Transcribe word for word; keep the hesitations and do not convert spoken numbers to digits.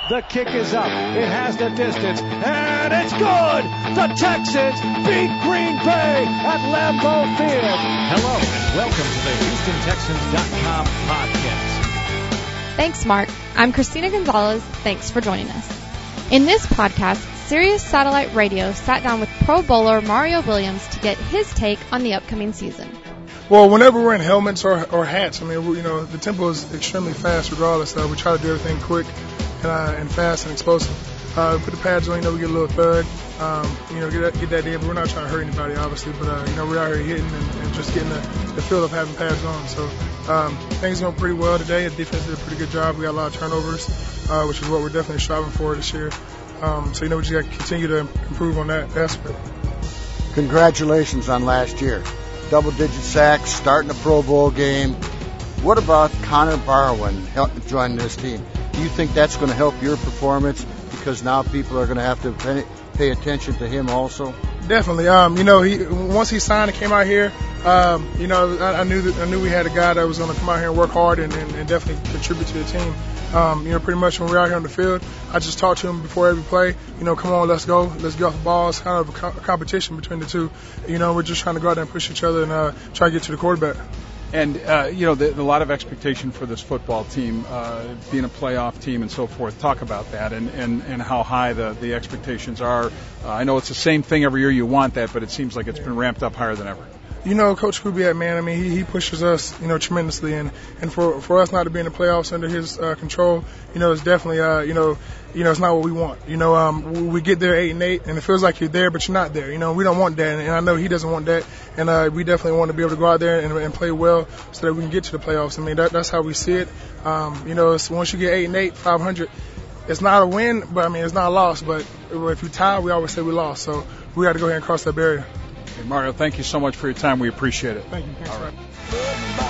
The kick is up. It has the distance, and it's good. The Texans beat Green Bay at Lambeau Field. Hello, and welcome to the Houston Texans dot com podcast. Thanks, Mark. I'm Christina Gonzalez. Thanks for joining us. In this podcast, Sirius Satellite Radio sat down with Pro Bowler Mario Williams to get his take on the upcoming season. Well, whenever we're in helmets or, or hats, I mean, we, you know, the tempo is extremely fast regardless. Uh, we try to do everything quick and, uh, and fast and explosive. Uh, put the pads on, you know, we get a little thud, um, you know, get that, get that in, but we're not trying to hurt anybody, obviously. But, uh, you know, we're out here hitting and, and just getting the, the feel of having pads on. So um, things going pretty well today. The defense did a pretty good job. We got a lot of turnovers, uh, which is what we're definitely striving for this year. Um, so, you know, we just got to continue to improve on that aspect. Congratulations on last year. Double-digit sacks, starting a Pro Bowl game. What about Connor Barwin joining this team? Do you think that's going to help your performance because now people are going to have to pay, pay attention to him also? Definitely. Um, you know, he once he signed and came out here, um, you know, I, I knew that, I knew we had a guy that was going to come out here and work hard and, and, and definitely contribute to the team. Um, you know, pretty much when we're out here on the field, I just talk to him before every play. You know, come on, let's go, let's get off the ball. It's kind of a, co- a competition between the two. You know, we're just trying to go out there and push each other and uh, try to get to the quarterback. And, uh, you know, the, a lot of expectation for this football team, uh, being a playoff team and so forth. Talk about that and, and, and how high the, the expectations are. Uh, I know it's the same thing every year. You want that, but it seems like it's been ramped up higher than ever. You know, Coach Kubiak, man, I mean, he, he pushes us, you know, tremendously. And, and for, for us not to be in the playoffs under his uh, control, you know, it's definitely, uh, you know, you know, it's not what we want. You know, um, we get there eight and eight, and it feels like you're there, but you're not there. You know, we don't want that, and, and I know he doesn't want that. And uh, we definitely want to be able to go out there and, and play well so that we can get to the playoffs. I mean, that, that's how we see it. Um, you know, it's, once you get eight and eight, five hundred, it's not a win, but I mean, it's not a loss. But if we tie, we always say we lost. So we got to go ahead and cross that barrier. Hey, Mario, thank you so much for your time. We appreciate it. Thank you. Thanks, All right.